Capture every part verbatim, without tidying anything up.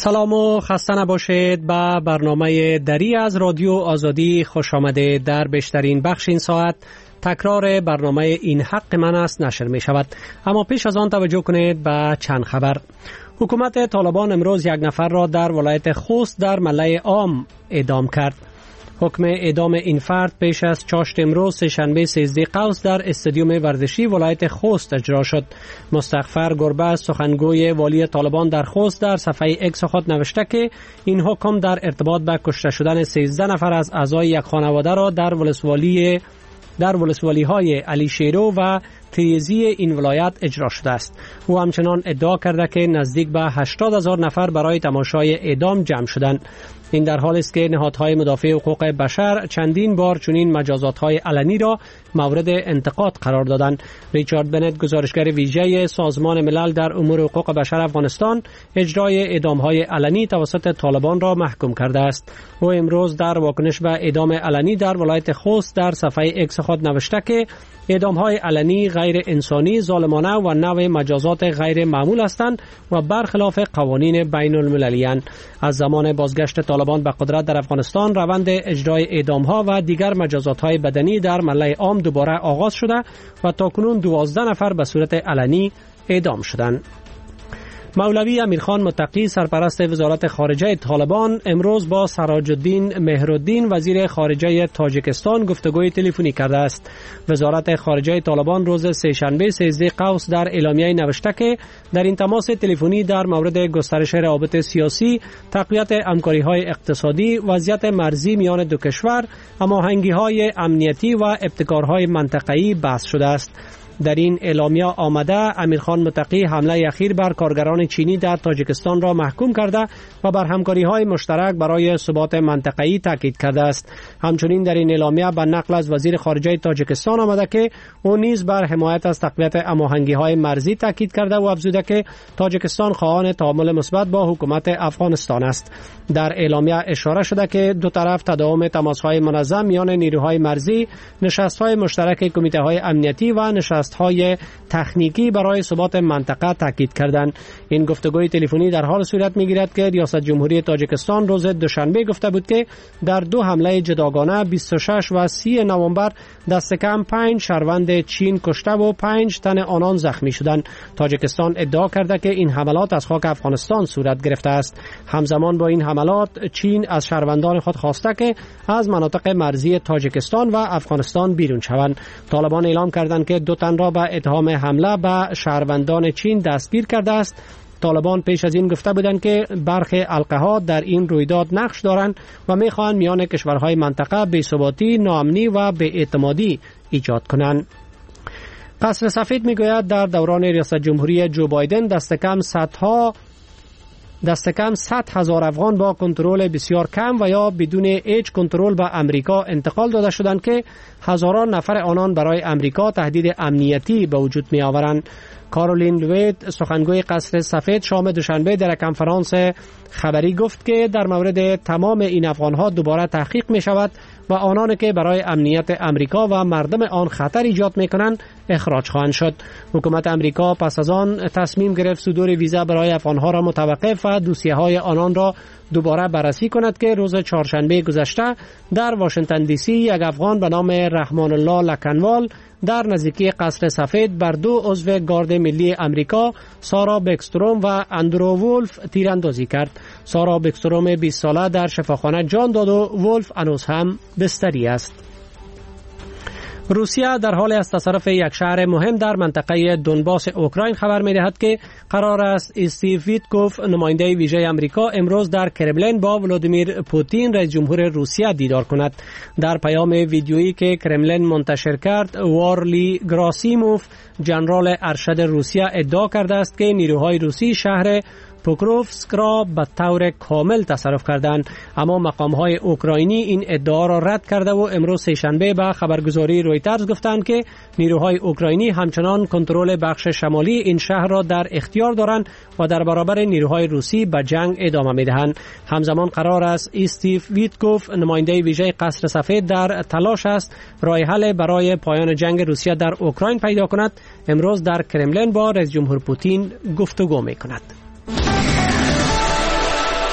سلام و خسته نباشید. به برنامه دری از رادیو آزادی خوش آمده. در بیشترین بخش این ساعت تکرار برنامه این حق من است نشر می شود. اما پیش از آن توجه کنید به چند خبر. حکومت طالبان امروز یک نفر را در ولایت خوست در ملای عام اعدام کرد. حکم اعدام این فرد پیش از چاشت امروز سه‌شنبه سیزده قوس در استادیوم ورزشی ولایت خوست اجرا شد. مستغفر گربه سخنگوی والی طالبان در خوست در صفحه اکس خود نوشته که این حکم در ارتباط به کشته شدن سیزده نفر از اعضای یک خانواده را در ولسوالی در ولسوالی های علی شیرو و تریزی این ولایت اجرا شده است. او همچنان ادعا کرده که نزدیک به هشتاد هزار نفر برای تماشای اعدام جمع شدند. این در حالی است که نهادهای مدافع حقوق بشر چندین بار چنین مجازات‌های علنی را مورد انتقاد قرار دادند. ریچارد بنت، گزارشگر ویژه سازمان ملل در امور حقوق بشر افغانستان، اجرای اعدام‌های علنی توسط طالبان را محکوم کرده است. او امروز در واکنش به اعدام علنی در ولایت خوست در صفحه اکس خود نوشته که اعدام‌های علنی غیر انسانی، ظالمانه و نوع مجازات غیر معمول هستند و برخلاف قوانین بین المللی اند. از زمان بازگشت طالبان به قدرت در افغانستان روند اجرای اعدام‌ها و دیگر مجازات‌های بدنی در ملأ عام دوباره آغاز شده و تاکنون دوازده نفر به صورت علنی اعدام شدند. مولوی امیرخان متقی، سرپرست وزارت خارجه طالبان، امروز با سراج الدین مهرالدین وزیر خارجه تاجیکستان گفتگوی تلفنی کرده است. وزارت خارجه طالبان روز سه‌شنبه سیزده قوس در اعلامیه نوشته که در این تماس تلفنی در مورد گسترش روابط سیاسی، تقویت همکاری‌های اقتصادی، وضعیت مرزی میان دو کشور، هماهنگی‌های امنیتی و ابتکارهای منطقه‌ای بحث شده است. در این اعلامیه آمده امیرخان متقی حمله اخیر بر کارگران چینی در تاجیکستان را محکوم کرده و بر همکاری‌های مشترک برای ثبات منطقه‌ای تاکید کرده است. همچنین در این اعلامیه به نقل از وزیر خارجه تاجیکستان آمده که او نیز بر حمایت از تقویت هماهنگی‌های مرزی تاکید کرده و افزوده که تاجیکستان خواهان تعامل مثبت با حکومت افغانستان است. در اعلامیه اشاره شده که دو طرف تداوم تماس‌های منظم میان نیروهای مرزی، نشست‌های مشترک کمیته‌های امنیتی و نشست های تکنیکی برای ثبات منطقه تاکید کردند. این گفتگوی تلفنی در حال صورت می‌گیرد که ریاست جمهوری تاجیکستان روز دوشنبه گفته بود که در دو حمله جداگانه بیست و شش و سی نوامبر دست کم پنج شهروند چین کشته و پنج تن آنان زخمی شدند. تاجیکستان ادعا کرده که این حملات از خاک افغانستان صورت گرفته است. همزمان با این حملات چین از شهروندان خود خواسته که از مناطق مرزی تاجیکستان و افغانستان بیرون شوند. طالبان اعلام کردند که دو تن را به اتهام حمله به شهروندان چین دستگیر کرده است. طالبان پیش از این گفته بودند که برخی القاها در این رویداد نقش دارند و می‌خواهند میان کشورهای منطقه بی‌ثباتی، ناامنی و بی‌اعتمادی ایجاد کنند. قصر سفید میگوید در دوران ریاست جمهوری جو بایدن دست کم صدها دست کم صد هزار افغان با کنترل بسیار کم و یا بدون هیچ کنترل به امریکا انتقال داده شدند که هزاران نفر آنان برای امریکا تهدید امنیتی به وجود می آورند. کارولین لوید، سخنگوی قصر سفید، شام دوشنبه در کنفرانس خبری گفت که در مورد تمام این افغانها دوباره تحقیق می شود و آنانی که برای امنیت امریکا و مردم آن خطر ایجاد می کنند اخراج خواهند شد. حکومت امریکا پس از آن تصمیم گرفت صدور ویزا برای افغانها را متوقف و دوسیه های آنان را دوباره بررسی کند که روز چهارشنبه گذشته در واشنگتن دی سی یک افغان به نام رحمان الله لکنوال در نزدیکی قصر سفید بر دو عضو گارد ملی امریکا، سارا بکستروم و اندرو وولف، تیراندازی کرد. سارا بکستروم بیست ساله در شفاخانه جان داد و وولف هنوز هم بستری است. روسیه در حال از تصرف یک شهر مهم در منطقه دونباس اوکراین خبر می‌دهد که قرار است استیو ویتکوف، نماینده ویژه امریکا، امروز در کرملین با ولادیمیر پوتین رئیس جمهور روسیه دیدار کند. در پیام ویدیویی که کرملین منتشر کرد، وارلی گراسیموف، ژنرال ارشد روسیه، ادعا کرده است که نیروهای روسی شهر پوکروفسک را به طور کامل تصرف کردند، اما مقام‌های اوکراینی این ادعا را رد کرده و امروز سه‌شنبه به خبرگزاری رویترز گفتند که نیروهای اوکراینی همچنان کنترل بخش شمالی این شهر را در اختیار دارند و در برابر نیروهای روسی به جنگ ادامه می‌دهند. همزمان قرار است استیو ویتکوف، نماینده ویژه قصر سفید، در تلاش است راه حل برای پایان جنگ روسیه در اوکراین پیدا کند. امروز در کرملین با رئیس جمهور پوتین گفتگو می‌کند.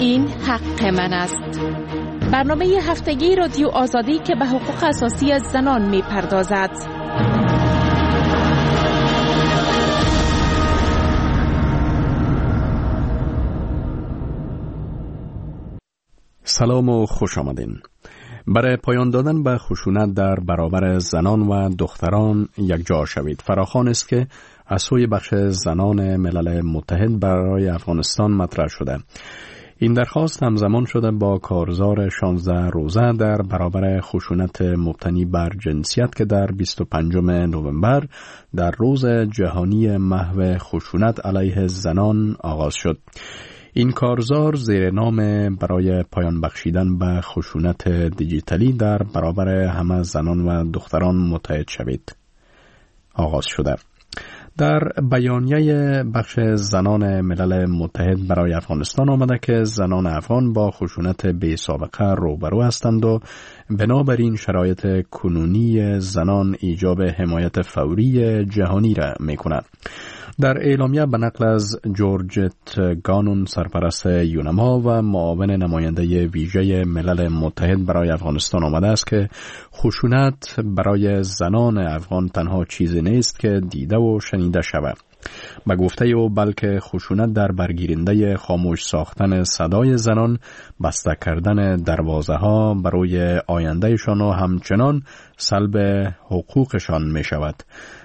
این حق من است. برنامه هفتگی رادیو آزادی که به حقوق اساسی زنان می پردازد. سلام و خوش آمدین. برای پایان دادن به خشونت در برابر زنان و دختران یک جا شوید فراخوان است که از سوی بخش زنان ملل متحد برای افغانستان مطرح شده. این درخواست همزمان شده با کارزار شانزده روزه در برابر خشونت مبتنی بر جنسیت که در بیست و پنجم نوامبر در روز جهانی محو خشونت علیه زنان آغاز شد. این کارزار زیر نام برای پایان بخشیدن به خشونت دیجیتالی در برابر همه زنان و دختران متحد شوید آغاز شده. در بیانیه بخش زنان ملل متحد برای افغانستان آمده که زنان افغان با خشونت بی سابقه روبرو هستند و بنابراین شرایط کنونی زنان ایجاب حمایت فوری جهانی را می‌کند. در اعلامیه به نقل از جورجت گانون سرپرست یونما و معاون نماینده ویژه ملل متحد برای افغانستان آمده است که خشونت برای زنان افغان تنها چیزی نیست که دیده و شنیده شود. به گفته او بلکه خشونت در برگیرنده خاموش ساختن صدای زنان، بسته کردن دروازه ها برای آیندهشان و همچنان سلب حقوقشان می شود.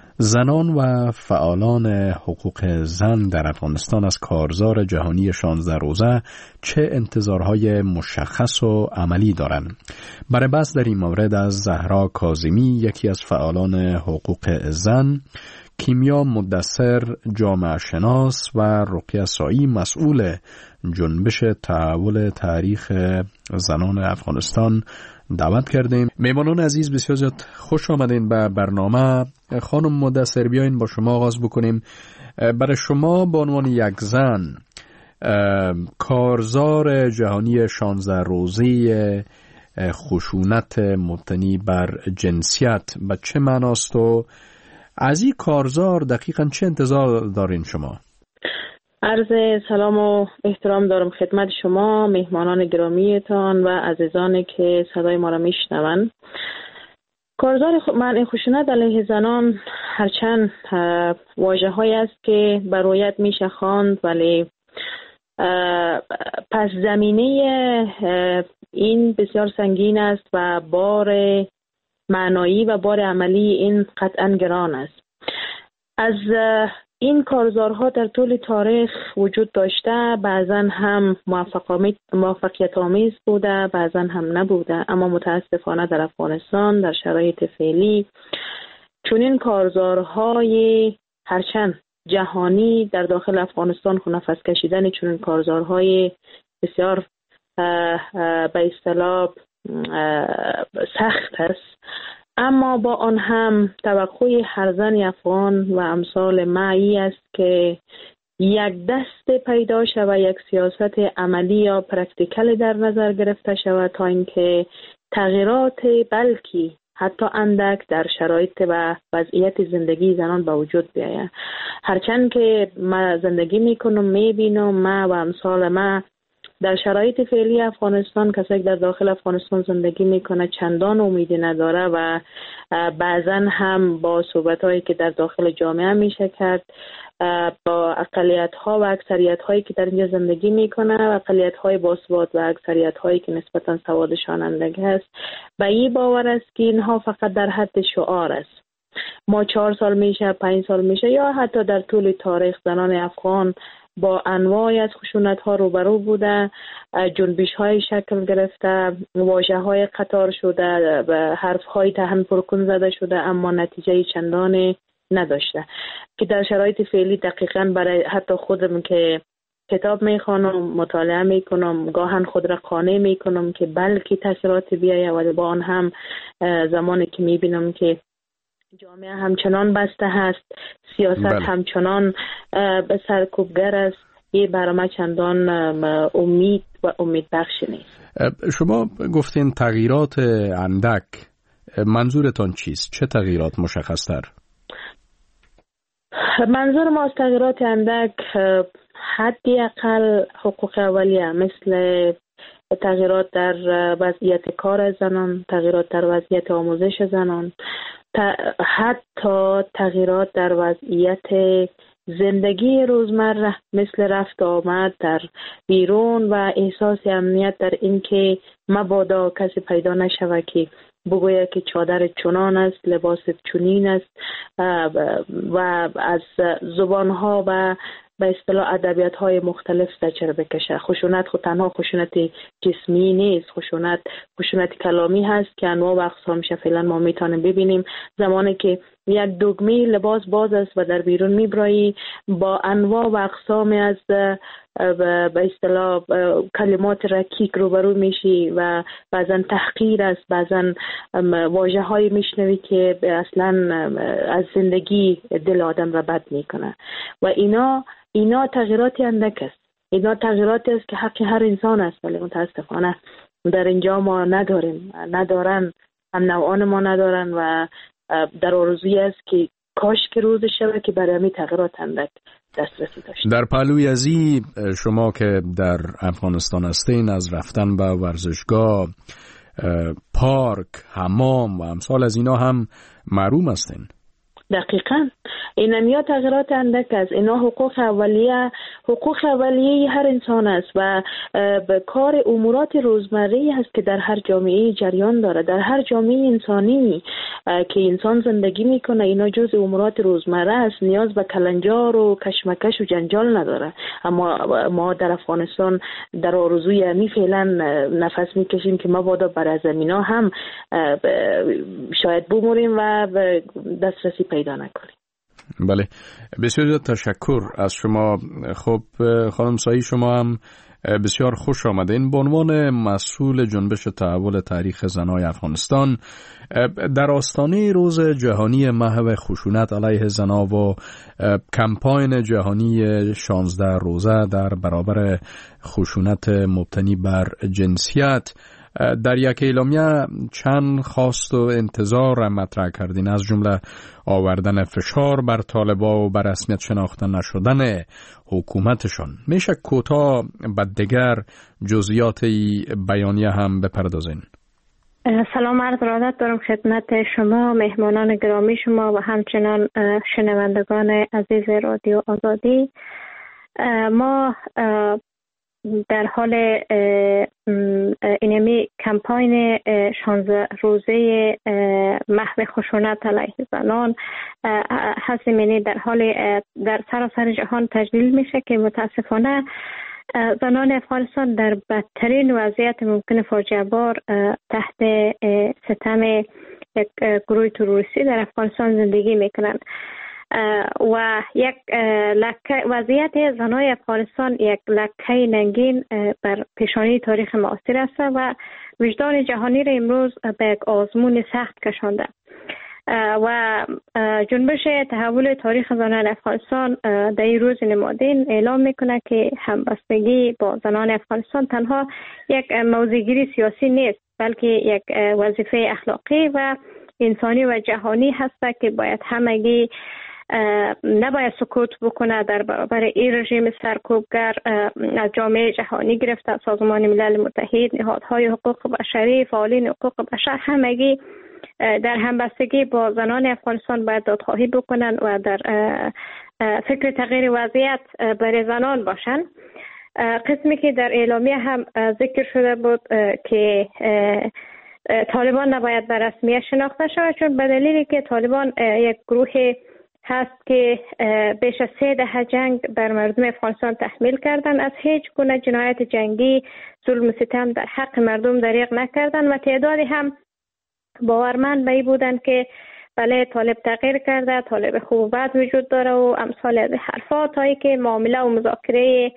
زنان و فعالان حقوق زن در افغانستان از کارزار جهانی شانزده روزه چه انتظارهای مشخص و عملی دارند؟ برای بحث در این مورد از زهرا کاظمی، یکی از فعالان حقوق زن، کیمیا مدثر، جامعه شناس و رقیه سایی، مسئول جنبش تحول تاریخ زنان افغانستان دعوت کردیم. میمانان عزیز بسیار زیاد خوش آمدین به برنامه. خانم مدثر بیاین با شما آغاز بکنیم. برای شما به عنوان یک زن کارزار جهانی شانزده روزی خشونت مبتنی بر جنسیت به چه معناست و از این کارزار دقیقاً چه انتظار دارین شما؟ عرض سلام و احترام دارم خدمت شما، مهمانان گرامیتان و عزیزانی که صدای ما را میشنوند. کارزار منع خشونت علیه زنان هرچند واژه هایی است که به رویت میشه خواند، ولی پس زمینه این بسیار سنگین است و بار معنایی و بار عملی این قطعا گران است. از این کارزارها در طول تاریخ وجود داشته، بعضا هم موفقیت آمیز بوده، بعضا هم نبوده، اما متاسفانه در افغانستان در شرایط فعلی چون این کارزارهای هرچند جهانی در داخل افغانستان خو نفس کشیدن چون این کارزارهای بسیار به اصطلاح سخت است، اما با آن هم توقع هر زن افغان و امثال معی است که یک دست پیدا شود، یک سیاست عملی یا پرکتیکل در نظر گرفته شود تا اینکه تغییرات بلکی حتی اندک در شرایط و وضعیت زندگی زنان به وجود بیاید. هرچند که ما زندگی میکنم میبینم ما و امثال ما در شرایط فعلی افغانستان کسی که در داخل افغانستان زندگی میکنه چندان امیدی نداره و بعضا هم با صحبت‌هایی که در داخل جامعه میشه کرد با اقلیت‌ها و اکثریت‌هایی که در اینجا زندگی میکنه و اقلیت‌های باثبات و اکثریت‌هایی که نسبتاً سوادشان اندک هست به این باور است که اینها فقط در حد شعار است. ما چهار سال میشه، پنج سال میشه یا حتی در طول تاریخ زنان افغان با انواعی از خشونت ها روبرو بوده، جنبش های شکل گرفته، واژه های قطار شده و حرف های تهن پرکن زده شده، اما نتیجه چندانی نداشته که در شرایط فعلی دقیقاً برای حتی خودم که کتاب میخوانم، مطالعه میکنم، گاهن خود را قانع میکنم که بلکه تاثیرات بیاید، ولی با آن هم زمانی که میبینم که جامعه همچنان بسته هست، سیاست بله. همچنان به سرکوبگر است، یه برامه چندان امید و امید بخش نیست. شما گفتین تغییرات اندک، منظورتان چیست؟ چه تغییرات مشخص تر؟ منظور ما از تغییرات اندک حدی اقل حقوق اولیه مثل تغییرات در وضعیت کار زنان، تغییرات در وضعیت آموزش زنان، حتی تغییرات در وضعیت زندگی روزمره مثل رفت آمد در بیرون و احساس امنیت در اینکه مبادا کسی پیدا نشود که بگوید که چادر چنان است، لباس چنین است و از زبانها و به اصطلاح ادبیات های مختلف سچر بکشه. خشونت خود تنها خشونت جسمی نیست، خشونت خشونت کلامی هست که انواع و اقسامش فعلا ما میتونیم ببینیم. زمانی که یک دگمه لباس باز است و در بیرون میبرایی با انواع و اقسام از به اصطلاح کلمات رکیک روبرو میشی و بعضا تحقیر است، بعضا واژه های میشنوی که اصلا از زندگی دل آدم را بد میکنه و اینا اینا تغییراتی اندک است. اینا تغییراتی است که حق هر انسان است، ولی متاسفانه در اینجا ما نداریم، ندارن، هم نوعان ما ندارن و در آرزوی است که کاش که روز شب که برای همین تغییرات اندک دسترسی داشت. در پهلوی ازی شما که در افغانستان هستین از رفتن به ورزشگاه، پارک، حمام و امثال از اینا هم محروم هستین. دقیقاً این همیا تغییرات اندک است. اینا حقوق اولیه حقوق اولیه هر انسان است و به کار امورات روزمره است که در هر جامعه جریان داره. در هر جامعه انسانی که انسان زندگی میکنه اینا جز امورات روزمره است، نیاز به کلنجار و کشمکش و جنجال نداره. اما ما در افغانستان در آرزوی همی فعلا نفس میکشیم که مبادا بر زمینا هم شاید بموریم و دسترسی پیدا نکنیم. بله، بسیار تشکر از شما. خب خانم سایی، شما هم بسیار خوش آمدین. به عنوان مسئول جنبش تحول تاریخ زنای افغانستان در آستانه روز جهانی محو خشونت علیه زنها و کمپاین جهانی شانزده روزه در برابر خشونت مبتنی بر جنسیت، در یک اعلامیه چند خواست و انتظار مطرح کردین، از جمله آوردن فشار بر طالبا و بر رسمیت شناخته نشدن حکومتشان. میشه کوتاه به دیگر جزئیات بیانیه هم بپردازین؟ سلام عرض ارادت دارم خدمت شما، مهمانان گرامی شما و همچنان شنوندگان عزیز رادیو آزادی. ما در حال اینمی کمپاین شانزده روزه محو خشونت علیه زنان هستیم، یعنی در حال در سراسر جهان تجلیل میشه که متاسفانه زنان افغانستان در بدترین وضعیت ممکن فاجعه بار تحت ستم یک گروه تروریستی در افغانستان زندگی میکنند و یک لکه وضعیت زنای افغانستان یک لکه ننگین بر پیشانی تاریخ معاصر است و وجدان جهانی را امروز به یک آزمون سخت کشانده و جنبش تحول تاریخ زنان افغانستان در این روز نمادین اعلام میکنه که همبستگی با زنان افغانستان تنها یک موضع‌گیری سیاسی نیست، بلکه یک وظیفه اخلاقی و انسانی و جهانی هست که باید همگی نباید سکوت بکنه در برابر این رژیم سرکوبگر از جامعه جهانی گرفته سازمان ملل متحد، نهادهای حقوق بشری، فعالین حقوق بشر، همگی در همبستگی با زنان افغانستان باید دادخواهی بکنن و در فکر تغییر وضعیت برای زنان باشن. قسمی که در اعلامیه هم ذکر شده بود که طالبان نباید به رسمیت شناخته شود، چون به دلیلی که طالبان یک گروه هست که بیش از سه دهه جنگ بر مردم افغانستان تحمیل کردن، از هیچ گونه جنایت جنگی، ظلم و ستم در حق مردم دریغ نکردن و تعدادی هم باورمند به این بودن که بله طالب تغییر کرده، طالب خوب و بد وجود داره و امثال از حرفات هایی که معامله و مذاکره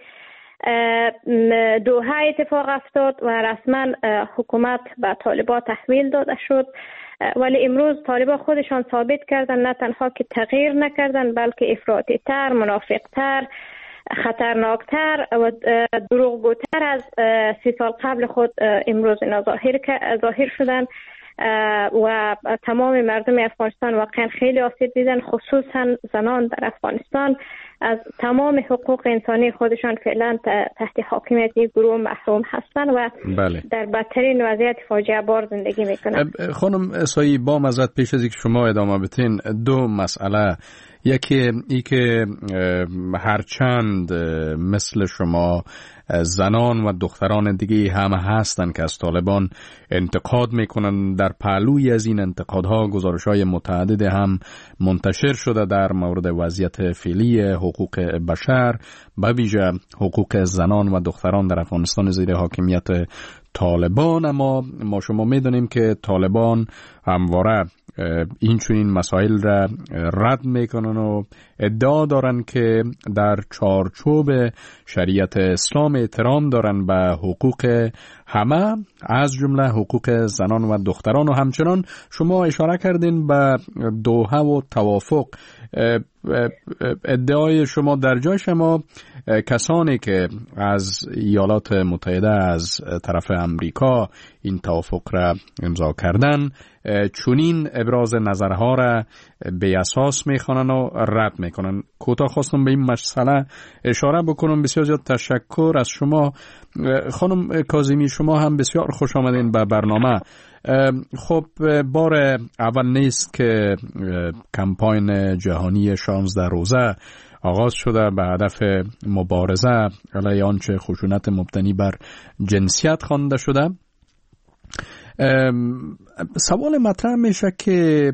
دوحه اتفاق افتاد و رسما حکومت به طالبان تحویل داده شد. ولی امروز طالبان خودشان ثابت کردن نه تنها که تغییر نکردن، بلکه افراطی تر، منافق تر، خطرناکتر و دروغگوتر از سی سال قبل خود امروز اینا ظاهر ظاهر شدن و تمام مردم افغانستان واقعا خیلی آسیب دیدن، خصوصا زنان در افغانستان از تمام حقوق انسانی خودشان فعلا تحت حاکمیت یک گروه محروم هستند و بله. در بدترین وضعیت فاجعه بار زندگی میکنند. خانم اسایی، با معذرت پیش از اینکه شما ادامه بدین، دو مسئله. یکی ای که هرچند مثل شما زنان و دختران دیگه هم هستند که از طالبان انتقاد میکنن، در پهلوی از این انتقادها گزارش‌های متعدد هم منتشر شده در مورد وضعیت فعلی حقوق بشر، به ویژه حقوق زنان و دختران در افغانستان زیر حاکمیت طالبان. اما ما شما میدونیم که طالبان همواره این چنین مسائل را رد میکنن و ادعا دارن که در چارچوب شریعت اسلام احترام دارن به حقوق همه، از جمله حقوق زنان و دختران. و همچنان شما اشاره کردین به دوحه و توافق. ادعای شما در جای شما کسانی که از ایالات متحده از طرف امریکا این توافق را امضا کردن چونین ابراز نظرها را به اساس میخوانن و رد میکنن. کوتاه خواستم به این مسئله اشاره بکنم. بسیار زیاد تشکر از شما خانم کاظمی، شما هم بسیار خوش آمدین به برنامه. خب بار اول نیست که کمپاین جهانی شانزده روزه آغاز شده به هدف مبارزه علیه آنچه خشونت مبتنی بر جنسیت خوانده شده. سوال مطرح میشه که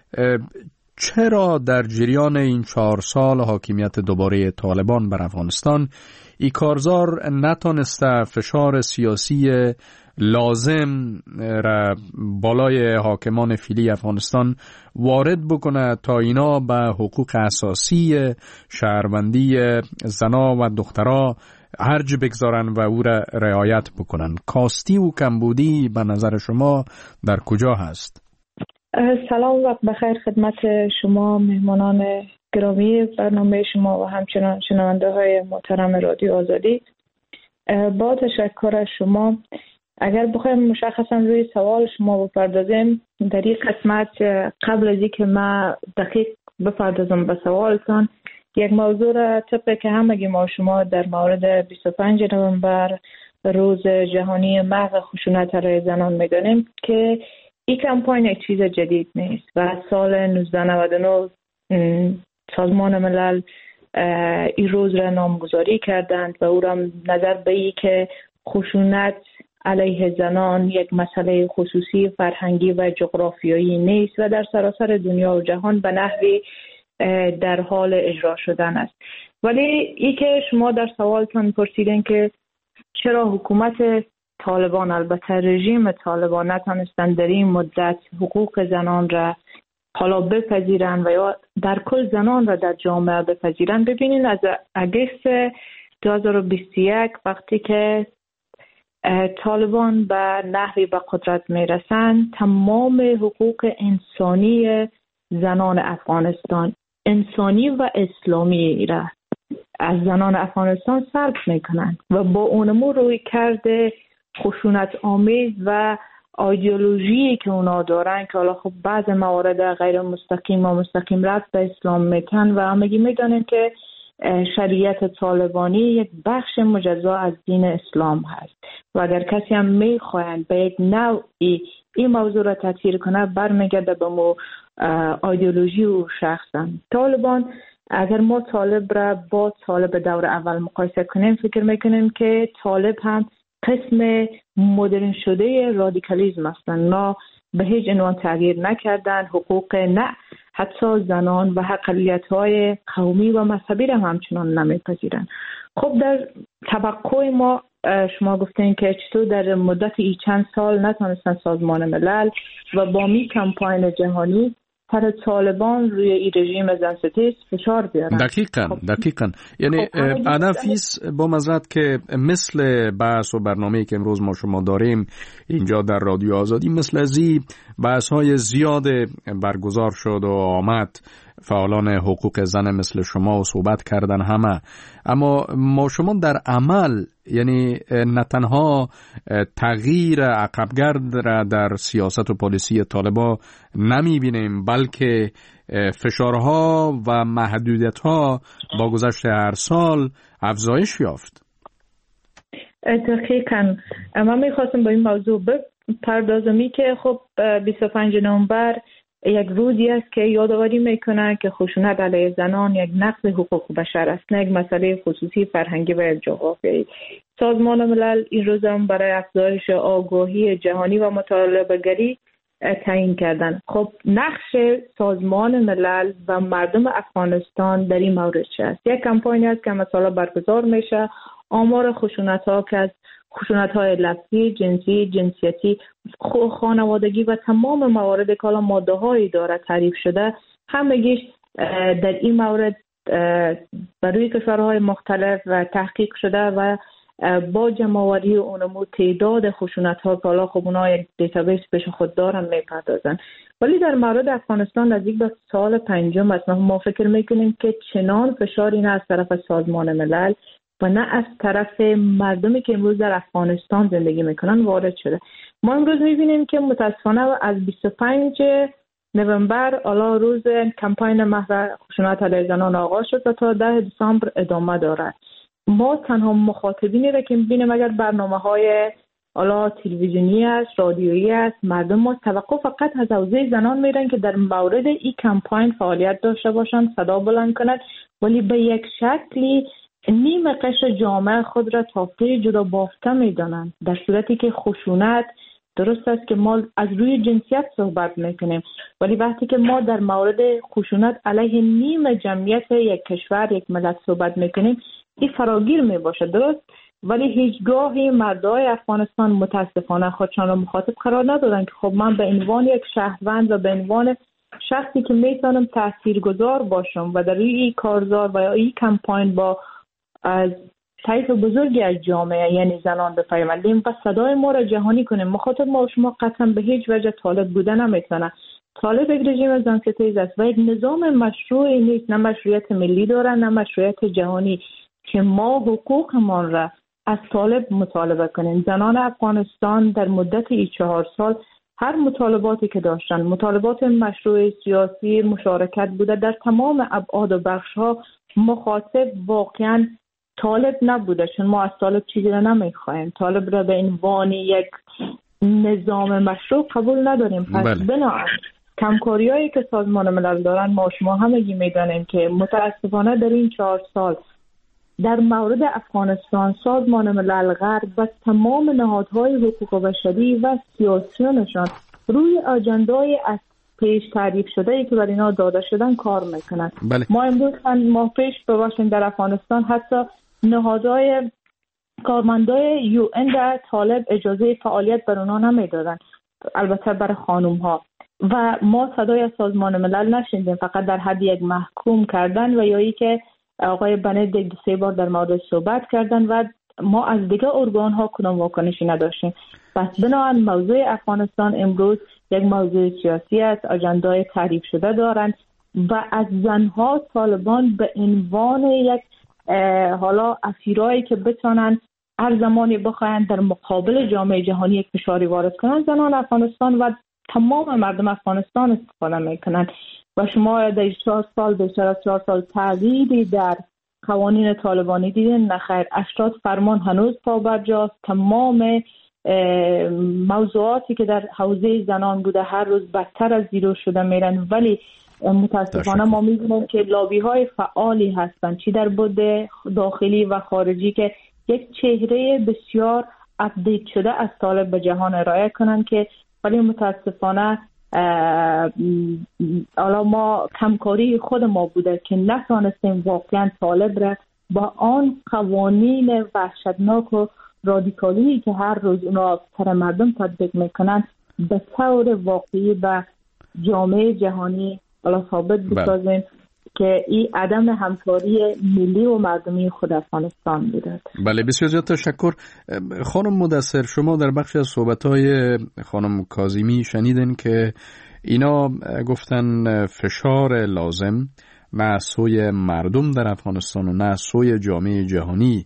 چرا در جریان این چهار سال حاکمیت دوباره طالبان بر افغانستان این کارزار نتانسته فشار سیاسی لازم را بالای حاکمان فعلی افغانستان وارد بکنه تا اینا به حقوق اساسی شهروندی زنا و دخترها ارج بگذارن و او را رعایت بکنن؟ کاستی و کمبودی به نظر شما در کجا هست؟ سلام و بخیر خدمت شما مهمانان گرامی برنامه شما و همچنان شنونده های محترم رادیو آزادی. با تشکر از شما، اگر بخوایم مشخصا روی سوال شما بپردازیم در این قسمت، قبل از اینکه من دقیق بپردازم به سوالتان، یک موضوع را طبق که همگی ما شما در مورد بیست و پنج نوامبر روز جهانی محو خشونت علیه زنان میدانیم که این کمپاین یک چیز جدید نیست و سال نوزده نود و نه سازمان ملل این روز را نامگذاری کردند و او را نظر به ای که خشونت علیه زنان یک مسئله خصوصی فرهنگی و جغرافیایی نیست و در سراسر دنیا و جهان به نحوی در حال اجرا شدن است. ولی ای که شما در سوالتان پرسیدین که چرا حکومت طالبان، البته رژیم طالبان، نتانستند در این مدت حقوق زنان را حالا بپذیرند و یا در کل زنان را در جامعه بپذیرند، ببینید از اگست دو هزار و بیست و یک وقتی که طالبان به نحوی به قدرت میرسند، تمام حقوق انسانی زنان افغانستان، انسانی و اسلامی را از زنان افغانستان سلب میکنند و با اونمو روی کرده خشونت آمیز و ایدئولوژی که اونا دارن که حالا خب بعض موارد غیر مستقیم و مستقیم رفت به اسلام میتن و همگی میدانیم که شریعت طالبانی یک بخش مجزا از دین اسلام هست و اگر کسی هم میخواهند به یک نوعی این موضوع را تطهیر کنه برمیگرده به مو ایدئولوژی و شخصا. طالبان، اگر ما طالب را با طالب دور اول مقایسه کنیم، فکر میکنیم که طالب هم قسم مدرن شده رادیکالیزم هستند. نه به هیچ عنوان تغییر نکردن، حقوق نه حتی زنان و اقلیت‌های قومی و مذهبی را همچنان نمیپذیرند. خب در توقع ما شما گفتین که چطور در مدت ای چند سال نتونستن سازمان ملل و با می کمپاین جهانی سر طالبان روی این رژیم زنستیز فشار بیارن. دقیقاً خب. دقیقاً یعنی هدفیست با مزرعت که مثل بحث و برنامه‌ای که امروز ما شما داریم اینجا در رادیو آزادی، مثل ازی بحث‌های زیاد برگزار شد و آمد، فعالان حقوق زن مثل شما و صحبت کردن همه، اما ما شما در عمل یعنی نه تنها تغییر عقبگرد را در سیاست و پالیسی طالبان نمیبینیم، بلکه فشارها و محدودیت‌ها با گذشت هر سال افزایش یافت. دقیقاً من میخواستم با این موضوع بپردازمی که خب بیست و پنجم نوامبر یک روزی است که یادآوری میکنه که خشونت علیه زنان یک نقض حقوق بشر است، نه یک مسئله خصوصی فرهنگی و جغرافیایی. سازمان ملل این روز هم برای افزایش آگاهی جهانی و مطالبه‌گری تعیین کردن. خب نقش سازمان ملل و مردم افغانستان در این مورد چه است؟ یک کمپاینی است که مثلا برگزار میشه، آمار خشونت‌ها که از خشونت‌های لفظی، جنسی، جنسیتی، خانوادگی و تمام موارد که حالا ماده‌هایی داره تعریف شده، همگیش در این مورد برای کشورهای مختلف تحقیق شده و با جمع‌آوری اونمو تعداد خشونت‌ها که حالا خب اونها یک دیتابیس پیش خود دارن میپردازن. ولی در مورد افغانستان نزدیک به سال پنجم است ما فکر میکنیم که چنان فشاری نه از طرف سازمان ملل و نه از طرف مردمی که امروز در افغانستان زندگی میکنن وارد شده. ما امروز میبینیم که متاسفانه از بیست و پنجم نوامبر حالا روز کمپاین محو خشونت علیه زنان آغاز شد و تا ده دسامبر ادامه دارد. ما تنها مخاطبینی را که میبینیم اگر برنامه‌های حالا تلویزیونی است، رادیویی است، مردم ما توقع فقط از حوزه زنان میرن که در مورد این کمپاین فعالیت داشته باشند، صدا بلند کنند، ولی به یک شکلی نیم قشر جامعه خود را تافته جدا بافته میدانند، در صورتی که خشونت درست است که ما از روی جنسیت صحبت میکنیم، ولی وقتی که ما در مورد خشونت علیه نیم جمعیت یک کشور، یک ملت صحبت میکنیم، این فراگیر میباشه، درست؟ ولی هیچگاهی مردای افغانستان متاسفانه خودشان را مخاطب قرار ندادن که خب من به عنوان یک شهروند و به عنوان شخصی که میتونم تاثیرگذار باشم و در روی این کارزار و این کمپاین با از طیف بزرگی از جامعه یعنی زنان بپیوندیم و صدای ما را جهانی کنیم. مخاطب ما و شما قطعا به هیچ وجه طالب بودن نمیتونه. طالب یک رژیم زنستیز است و یک نظام مشروعی نیست، نه مشروعیت ملی داره نه مشروعیت جهانی که ما حقوقمان را از طالب مطالبه کنیم. زنان افغانستان در مدت این چهار سال هر مطالباتی که داشتن، مطالبات مشروع سیاسی، مشارکت بوده در تمام ابعاد و بخش‌ها، مخاطب واقعاً طالب نبوده، چون ما از طالب چیزی را نمیخوایم، طالب را به عنوان یک نظام مشروع قبول نداریم. پس بله. بنابراین کمکاریایی که سازمان ملل دارن ما شما همگی میدانیم که متاسفانه در این چهار سال در مورد افغانستان سازمان ملل غرب و تمام نهادهای حقوق بشری و سیاسیونشان روی اجندای از پیش تعریف شده ای که بر اینا داده شدن کار میکنند. بله. ما امروز چند ماه پیش بباشیم در افغانستان حتی نهادهای کارمندای یو ان در طالب اجازه فعالیت بر اونا نمیدادن، البته برای خانوم ها، و ما صدای از سازمان ملل نشنیدیم، فقط در حد یک محکوم کردن و یا ای که آقای بندیک سه بار در مورد صحبت کردن و ما از دیگه ارگان ها کدام واکنشی نداشتیم. پس بنابراین موضوع افغانستان امروز یک موضوع سیاسی است، اجندای تعریف شده دارند و از زنها طالبان به عنوان یک حالا اسیرایی که بتونن هر زمانی بخواین در مقابل جامعه جهانی یک فشاری وارد کنن، زنان افغانستان و تمام مردم افغانستان استفاده میکنن. و شما در چهار سال بیشتر از چهار سال تغییری در قوانین طالبانی دیدین؟ نخیر. اشتاد فرمان هنوز پابرجاست. تمام موضوعاتی که در حوزه زنان بوده هر روز بدتر از زیرو شده میرن، ولی متاسفانه ما می‌بینیم که لابی های فعالی هستند، چی در بود داخلی و خارجی، که یک چهره بسیار اپدیت شده از طالب به جهان ارائه کنند، که ولی متاسفانه حالا ما کمکاری خود ما بوده که نتونستیم واقعا طالب را با آن قوانین وحشتناک و رادیکالی که هر روز اونا سر مردم تطبیق میکنن به طور واقعی به جامعه جهانی حالا ثابت بسازیم که این عدم همکاری ملی و مردمی خود افغانستان بوده. بله، بسیار زیاد تشکر. خانم مدثر، شما در بخش از صحبت‌های خانم کاظمی شنیدین که اینا گفتن فشار لازم نه از سوی مردم در افغانستان و نه از سوی جامعه جهانی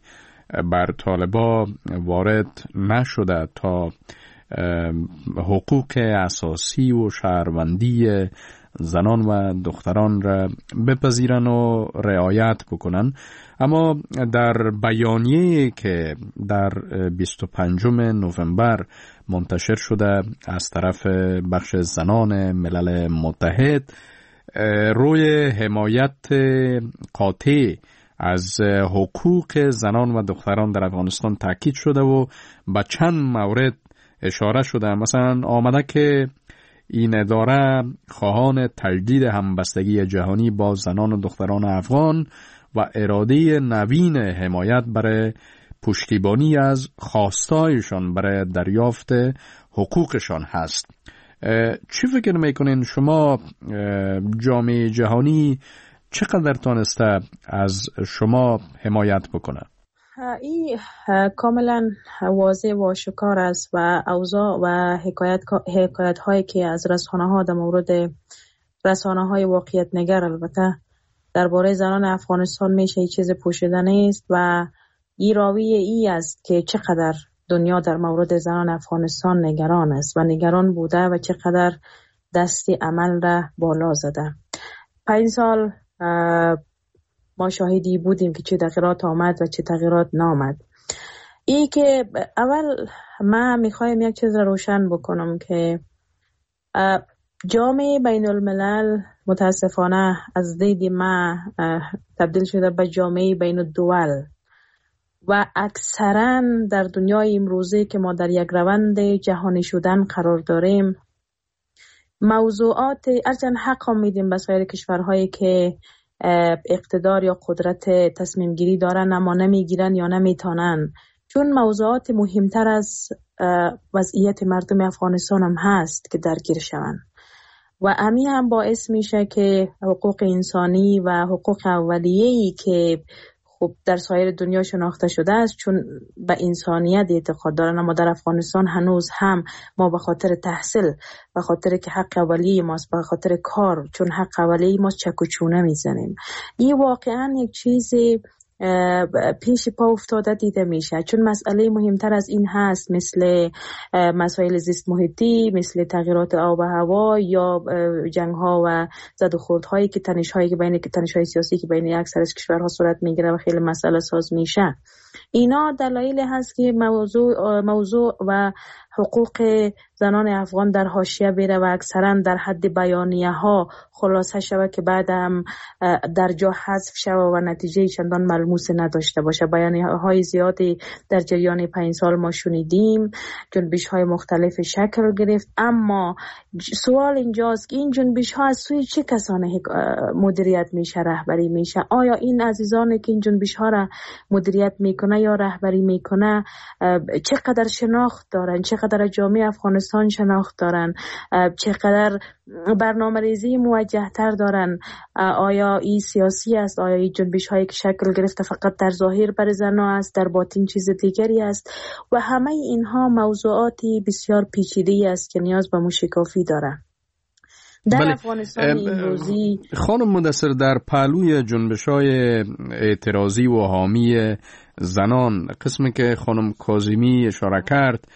بر طالبا وارد نشده تا حقوق اساسی و شهروندی زنان و دختران را بپذیرن و رعایت بکنن. اما در بیانیه‌ای که در بیست و پنجم نوامبر منتشر شده از طرف بخش زنان ملل متحد، روی حمایت قاطع از حقوق زنان و دختران در افغانستان تاکید شده و به چند مورد اشاره شده. مثلا آمده که این اداره خواهان تجدید همبستگی جهانی با زنان و دختران افغان و اراده نوین حمایت برای پشتیبانی از خواستایشان برای دریافت حقوقشان هست. چی فکر میکنین شما جامعه جهانی چقدر تانسته از شما حمایت بکنه؟ این کاملا واضح و آشکار است و اوضاع و حکایت, حکایت هایی که از رسانه ها در مورد رسانه های واقعیت نگر البته درباره زنان افغانستان میشه این چیز پوشیده نیست و این راوی ای است که چقدر دنیا در مورد زنان افغانستان نگران است و نگران بوده و چقدر دستی عمل را بالا زده. پنج سال ما شاهدی بودیم که چه تغییرات آمد و چه تغییرات نامد. ای که اول من میخوایم یک چیز را روشن بکنم که جامعه بین الملل متاسفانه از دید ما تبدیل شده به جامعه بین الدول و اکثرا در دنیای امروزی که ما در یک روند جهانی شدن قرار داریم، موضوعات ارچند حق هم میدیم به سایر کشورهایی که اقتدار یا قدرت تصمیم گیری دارن اما نمیگیرن یا نمیتونن، چون موضوعات مهمتر از وضعیت مردم افغانستان هم هست که درگیر شوند و امی هم باعث میشه که حقوق انسانی و حقوق اولیه‌ای که خب در سایر دنیا شناخته شده است چون به انسانیت اعتقاد دارن، اما در افغانستان هنوز هم ما به خاطر تحصیل، به خاطر که حق اولیه ماست، به خاطر کار چون حق اولیه ماست چک و چونه میزنیم. این واقعا یک چیزی پیش پا افتاده دیده میشه، چون مسئله مهمتر از این هست مثل مسائل زیست محیطی، مثل تغییرات آب و هوا یا جنگ ها و زد و خورد هایی که تنش هایی که بین تنش های سیاسی که بین اکثر از کشورها صورت میگیره و خیلی مسئله ساز میشه. اینا دلایل هست که موضوع موضوع و حقوق زنان افغان در حاشیه بره و اکثرا در حد بیانیه ها خلاصه شود که بعد هم در جا حذف شود و نتیجه چندان ملموس نداشته باشه. بیانیه های زیادی در جریان پنج سال ما شنیدیم، جنبش های مختلف شکل گرفت، اما سوال اینجاست که این جنبش ها از سوی چه کسانی مدیریت میشه، رهبری میشه؟ آیا این عزیزانی که این جنبش ها را مدیریت میکنه یا رهبری میکنه چقدر شناخت دارن، چقدر جامعه افغانستان شناخت دارن، چقدر برنامه ریزی موجه تر دارن؟ آیا این سیاسی است؟ آیا این جنبش هایی که شکل گرفته فقط در ظاهر بر زنها است، در باطن چیز دیگری است؟ و همه اینها موضوعاتی بسیار پیچیده است که نیاز به موشکافی دارن. در بله. افغانستان امروزی خانم مدثر، در پهلوی جنبش‌های اعتراضی و حامی زنان، قسمی که خانم کاظمی اشاره کرد،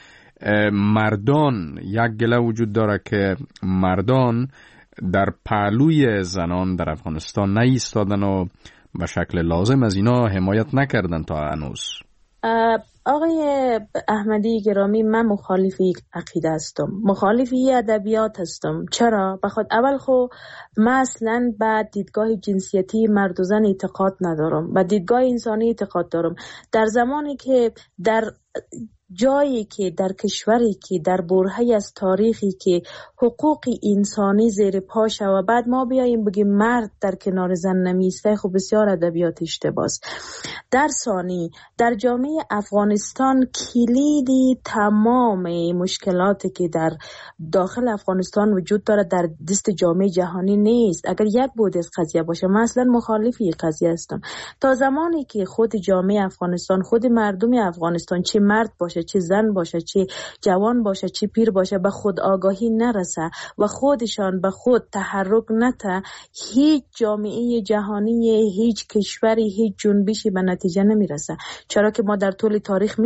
مردان یک گله وجود داره که مردان در پهلوی زنان در افغانستان نایستادن و به شکل لازم از اینا حمایت نکردن تا هنوز. آقای احمدی گرامی، من مخالفی عقیده هستم، مخالفی ادبیات هستم. چرا؟ بخاطر اول خو من اصلا به دیدگاه جنسیتی مرد و زن اعتقاد ندارم، به دیدگاه انسانی اعتقاد دارم. در زمانی که در جایی که در کشوری که در برهه‌ای از تاریخی که حقوق انسانی زیر پا شود و بعد ما بیاییم بگیم مرد در کنار زن نمیسته، خب بسیار ادبیات اشتباس. در ثانی در جامعه افغانستان کلیدی تمام مشکلاتی که در داخل افغانستان وجود داره در دست جامعه جهانی نیست. اگر یک بود از قضیه باشه، من اصلا مخالفی قضیه هستم. تا زمانی که خود جامعه افغانستان، خود مردم افغانستان، چه مرد باشه باشه، چه زن باشه، چه جوان باشه، چه پیر باشه، به خود آگاهی نرسه و خودشان به خود تحرک نته، هیچ جامعه جهانی، هیچ کشوری، هیچ جنبشی به نتیجه نمیرسه. چرا که ما در طول تاریخ